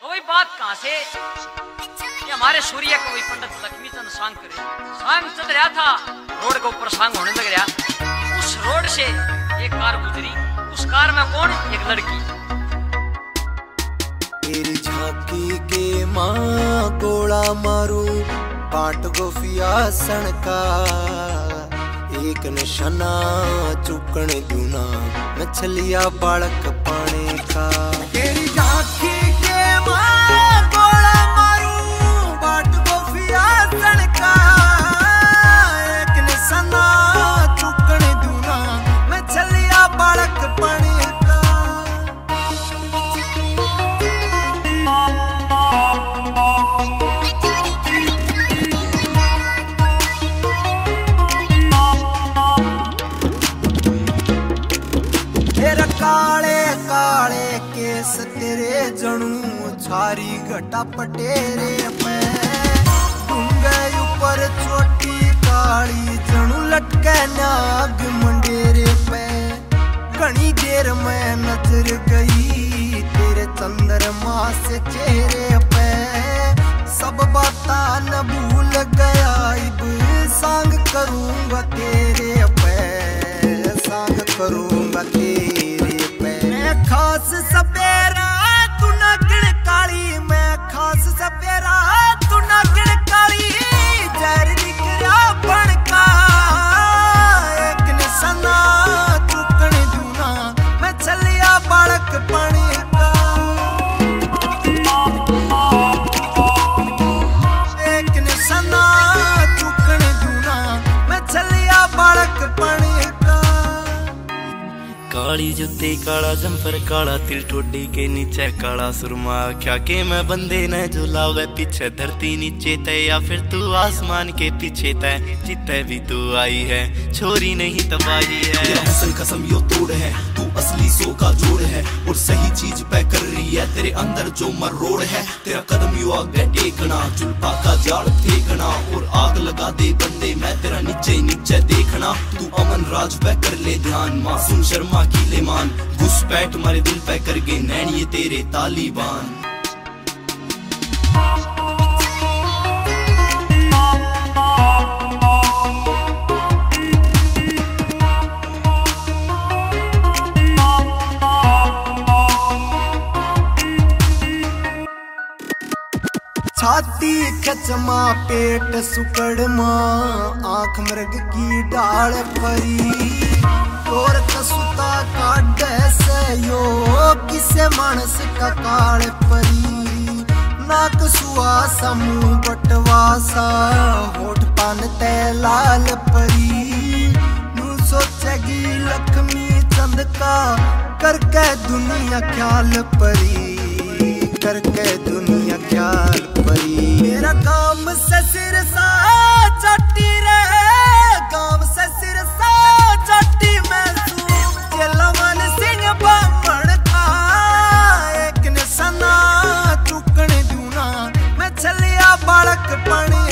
तो वही बात कहाँ से कि हमारे सूर्य को वही पंडित लक्ष्मीचंद सांग चल रहा था, रोड के ऊपर सांग होने लग रहा। उस रोड से एक कार गुजरी, उस कार में कौन? एक लड़की। तेरी झांकी के माँ गोला मारू बाट गोफिया सणका, एक निशाना चुकन दूना मछलिया बालक पाने का। तेरी झांकी के माँ गोला मारू बाट गोफिया सणका, एक निशाना चुकन दूना मछलिया बालक पाने का। तेरा काले काले केस तेरे जणू छारी घटा पटेरे पे, डूंगे ऊपर छोटी काली जणू लटके नाग मंडेरे पे। घनी देर में नजर गई तेरे चंद्रमा से चेहरे पे, सब बाता न भूल गया इब सांग करूंगा तेरे पे, सांग करूंगा तेरे पे। मैं खास सपेरा तू नागिन काली, मैं खास सपेरा तू नागिन काली, जहर निकला बनका एक निशाना चुकन दूना मैं चलिया बालक पानी का। एक निशाना चुकन दूना मैं चलिया बालक पानी का। काली जुत्ती काला जंपर काला तिल ठोडी के नीचे काला सुरमा, क्या के मैं बंदे न झुलावे पीछे धरती नीचे तय, या फिर तू आसमान के पीछे तय, जितने भी तू आई है छोरी नहीं तबाही है। तेरा हुस्न कसम यो तोड़ है, तू असली सो का जोड़ है, और सही चीज पे कर रही है तेरे अंदर जो मरोड़ है। तेरा कदम यो आगे टेकना, जुल्फा का जाल फेंकना, और आग लगा दे बंदे मैं तेरा नीचे नीचे देखना। तू अमन राज पे कर ले ध्यान, मासूम शर्मा की ले मान, घुसपैठ मारे दिल पे कर गए नैन ये तेरे तालिबान। छाती खचमा पेट सुकड़मा, आंख मृग की डाल परी, और कसुता काढ़े से यो किसे मानस का काल परी। नाक सुआसा मुंह बटवासा होठ पान ते लाल परी, नू सोचेगी लक्ष्मी चंद का करके दुनिया ख्याल परी, करके दुनिया ख्याल परी। मेरा काम से सिर सा चट्टी रे, काम से सिर सा चट्टी मैं मन सिंह बामण का, एक निशाना चुकन दूना मैं चलिया बालक पानी